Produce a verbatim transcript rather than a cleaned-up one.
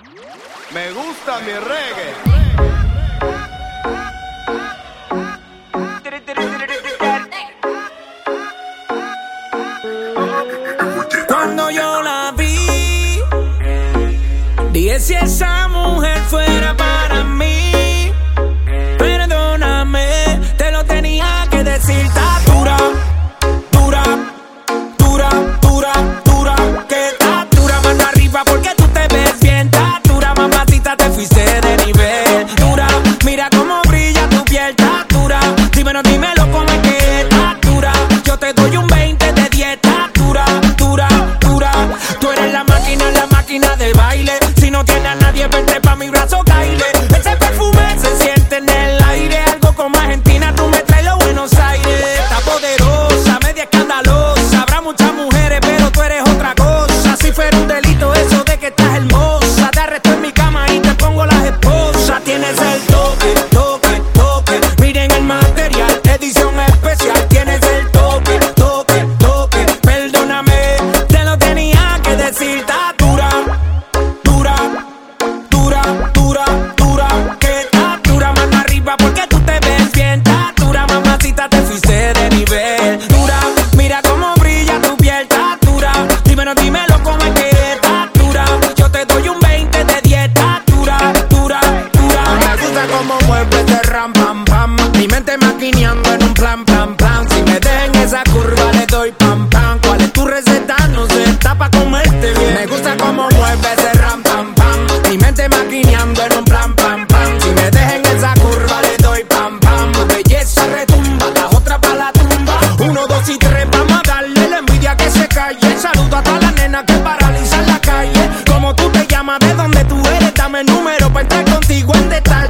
Me gusta mi reggae. Cuando yo la vi, dije si esa mujer fuera para mí. Perdóname, te lo tenía que decir. Está dura, dura, dura, dura, dura. Que está dura, mano arriba porque tú te ves bien. Está dura, mamacita, te fuiste de nivel. Dura, mira cómo brilla tu piel. Está dura, dímelo, dímelo cómo es que está dura. Yo te doy un veinte de dieta. Dura, dura, dura. Tú eres la máquina, la máquina de baile. Si no tienes a nadie, vente pa' mi brazo, caile. Ese perfume se siente en el aire. Algo como Argentina, tú me traes los Buenos Aires. Está poderosa, media escandalosa. Habrá muchas mujeres, pero tú eres otra cosa. Si fuera un delito eso de que estás hermosa, te arresto en mi cama y te pongo las esposas. Tienes el toque, toque, toque. Miren el material, edición especial. Tienes el toque, toque, toque. Perdóname, te lo tenía que decir. Está dura, dura, dura, dura, dura. Que está dura, mano arriba porque tú te ves bien. Está dura, mamacita, te fuiste de nivel. Dura, mira cómo brilla tu piel. Está dura, dímelo, dímelo cómo es que está dura. Yo te doy un veinte de dieta. Dura, dura, dura. Me gusta cómo mueves de ram, pam, pam. Mi mente maquineando en un plan, plan, plan. Si me dejan esa curva le doy pam, pam. ¿Cuál es tu receta? No sé, está pa' comerte bien. Me gusta cómo mueves de ram, pam, pam. Mi mente maquineando en un plan, pam, pam. Si me dejan esa curva le doy pam, pam. Belleza retumba, la otra pa' la tumba. Uno, dos y tres, vamos a darle la envidia que se calle. Saludo a todas las nenas que paralizan la calle. Como tú te llamas, de dónde tú eres, dame el número pa' entrar contigo en detalle.